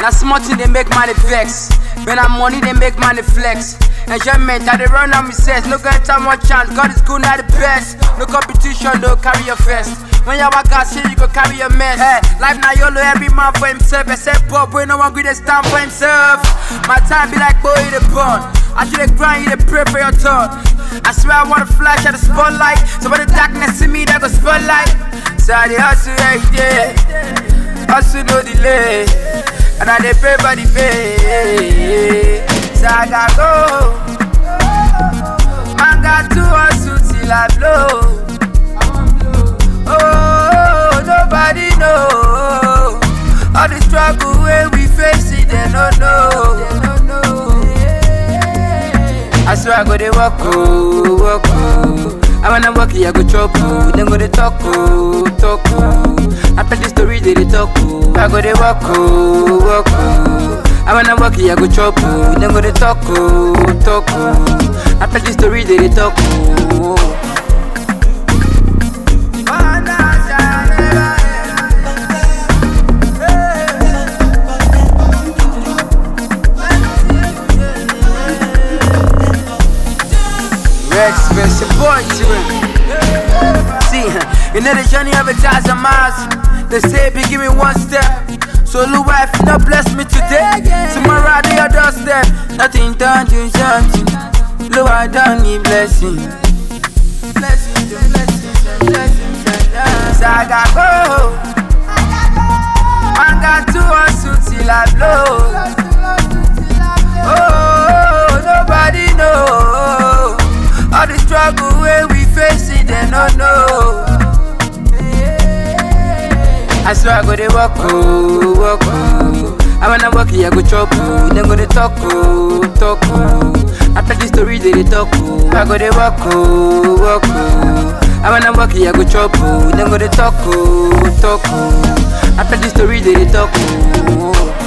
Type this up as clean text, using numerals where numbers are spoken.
Now small thing they make money vex. When I'm money they make money flex. Enjoyment, I they run on me says. No get time more chance, God is good, not the best. No competition, no carry your fest. When you walk out, shit, you go carry your mess. Hey, life now YOLO, every man for himself. Except Bob, boy, no one good, they stand for himself. My time be like boy, in the pond. I do the grind, you the pray for your turn. I swear I wanna flash at the spotlight. So when the darkness see me, that go spotlight. So I dey hustle every day, hustle no delay, and I dey pay for the pay. So I gotta go, man got to hustle till I blow. Oh, nobody know all the struggle when we face it, they don't know. I swear I go dey walk oh, walk oh. I wanna walk here, I go chop oh. Then go dey talk oh, talk oh. After the story they talk oh. I go dey walk oh, walk oh. I wanna walk here, I go chop oh. Then go dey talk oh, talk oh. After the story they talk oh. Expensive boy, see, you know the journey of 1,000 miles. They say, be give me one step. So, Lou wife, not bless me today. Tomorrow, I do your doorstep. Nothing done, you something. Lou, I don't need blessing. Blessings, blessings. So, I got go. Man got to hustle till I blow. Oh, nobody knows. All the struggle when we face it, they don't know. I swear I go dey walk oh, walk oh. I wanna walk here, I go chop oh. Then go dey talk oh, talk oh. After the story they talk oh. I go dey walk oh, walk oh. I wanna walk here, I go chop oh. Then go dey talk oh, talk oh. After the story they talk oh.